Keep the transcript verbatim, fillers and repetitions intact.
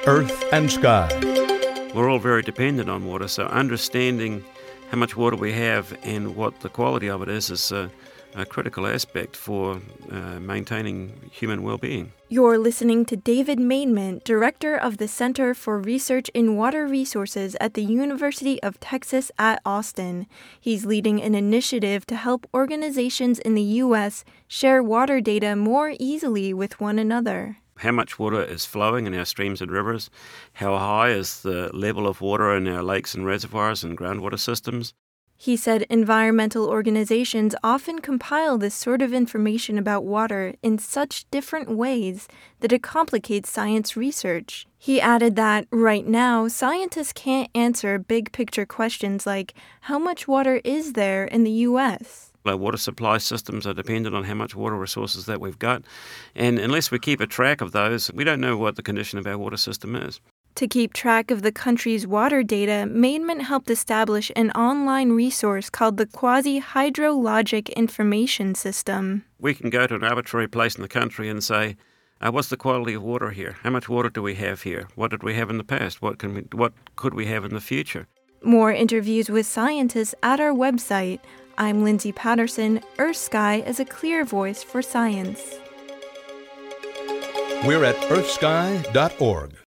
Earth and Sky. We're all very dependent on water, so understanding how much water we have and what the quality of it is is a, a critical aspect for uh, maintaining human well-being. You're listening to David Mainman, Director of the Center for Research in Water Resources at the University of Texas at Austin. He's leading an initiative to help organizations in the U S share water data more easily with one another. How much water is flowing in our streams and rivers? How high is the level of water in our lakes and reservoirs and groundwater systems? He said environmental organizations often compile this sort of information about water in such different ways that it complicates science research. He added that, right now, scientists can't answer big-picture questions like, how much water is there in the U S? Our water supply systems are dependent on how much water resources that we've got, and unless we keep a track of those, we don't know what the condition of our water system is. To keep track of the country's water data, Mainman helped establish an online resource called the Quasi-Hydrologic Information System. We can go to an arbitrary place in the country and say, uh, what's the quality of water here? How much water do we have here? What did we have in the past? What can we, what could we have in the future? More interviews with scientists at our website. I'm Lindsay Patterson. Earth Sky is a clear voice for science. We're at earth sky dot org.